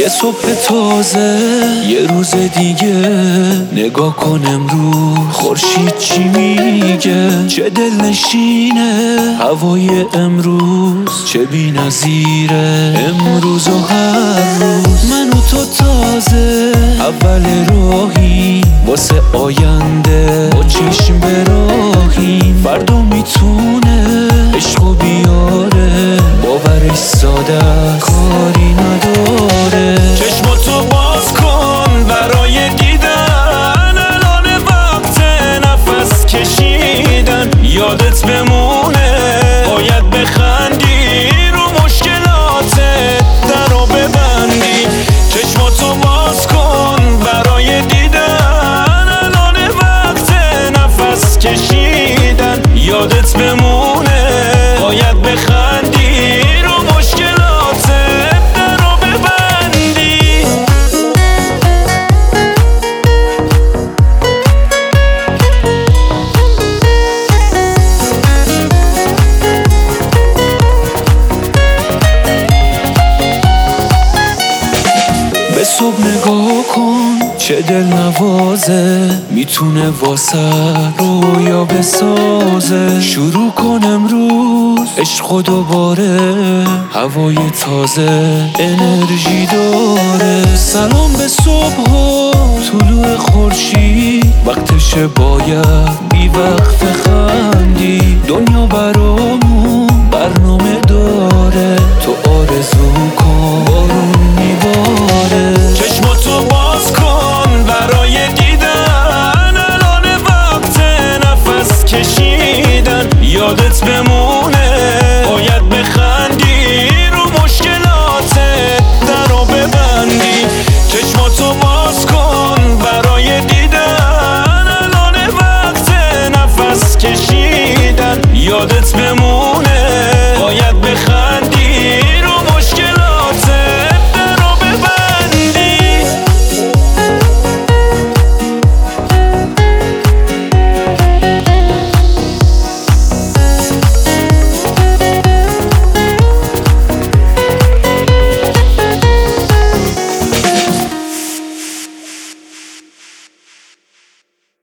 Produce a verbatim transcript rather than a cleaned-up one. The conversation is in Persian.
یه صبح تازه، یه روز دیگه. نگاه کن امروز خورشید چی میگه، چه دلنشینه هوای امروز، چه بی‌نظیره امروز و هر روز. من و تو تازه اول راهی واسه آینده، با چشم به راهیم. فردا میتونه عشقو بیاره، باورش ساده کاری نداره. چشماتو باز کن برای دیدن، الان وقت نفس کشیدن. یادت بمونه باید بخندی، رو مشکلاتت درو ببندی. چشماتو باز کن برای دیدن، الان وقت نفس کشیدن. یادت بمونه باید بخندی، رو مشکلاتت درو ببندی. به صبح نگاه کن چه دل نوازه، میتونه واسه رویا بسازه. شروع کن امروز عشق و دوباره، هوای تازه انرژی داره. سلام به صبح و طلوع خورشید، وقتشه باید بی وقت خندی. دنیا برامون برنامه داره،